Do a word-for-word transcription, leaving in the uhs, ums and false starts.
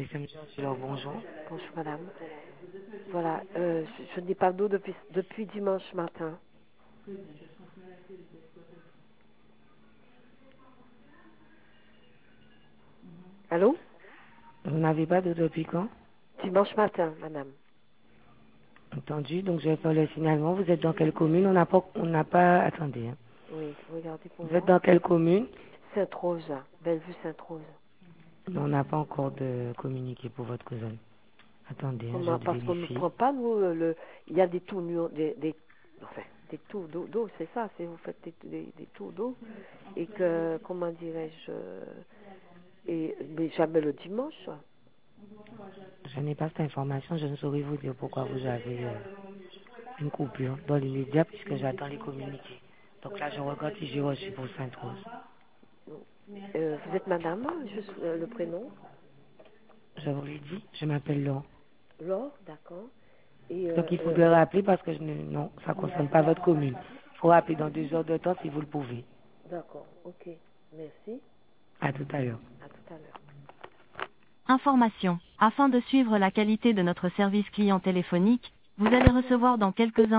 système. Alors, bonjour. Bonjour madame. Voilà, euh, je, je n'ai pas d'eau depuis, depuis dimanche matin. Allô? Vous n'avez pas de depuis quand? Dimanche matin, madame. Entendu, donc je vais faire le signalement. Vous êtes dans quelle commune? On n'a pas, on n'a pas, attendez. Hein. Oui, regardez pour Vous êtes moi. dans quelle commune? Sainte-Rose, Bellevue Sainte-Rose. Non, on n'a pas encore de communiqué pour votre cousin. Attendez, hein, je Comment? vais Parce qu'on ne vérifier. prend pas, nous, le, le- il y a des tours, nu- des, des, enfin, des tours d'eau, d'eau, c'est ça, c'est vous faites des, des, des tours d'eau, et que, comment dirais-je, euh, et, mais jamais le dimanche. Je n'ai pas cette information, je ne saurais vous dire pourquoi vous avez euh, une coupure dans l'immédiat puisque j'attends les communiqués. Donc là, je regarde si j'ai reçu pour Sainte-Rose. Euh, vous êtes madame, juste euh, le prénom? Je vous l'ai dit, je m'appelle Laure. Laure, d'accord. Et Donc euh, il euh, faudrait rappeler parce que je ne, non, ça ne concerne pas votre commune. Il faut rappeler dans deux heures de temps si vous le pouvez. d'accord, ok. Merci. À tout à l'heure. À tout à l'heure. Information. Afin de suivre la qualité de notre service client téléphonique, vous allez recevoir dans quelques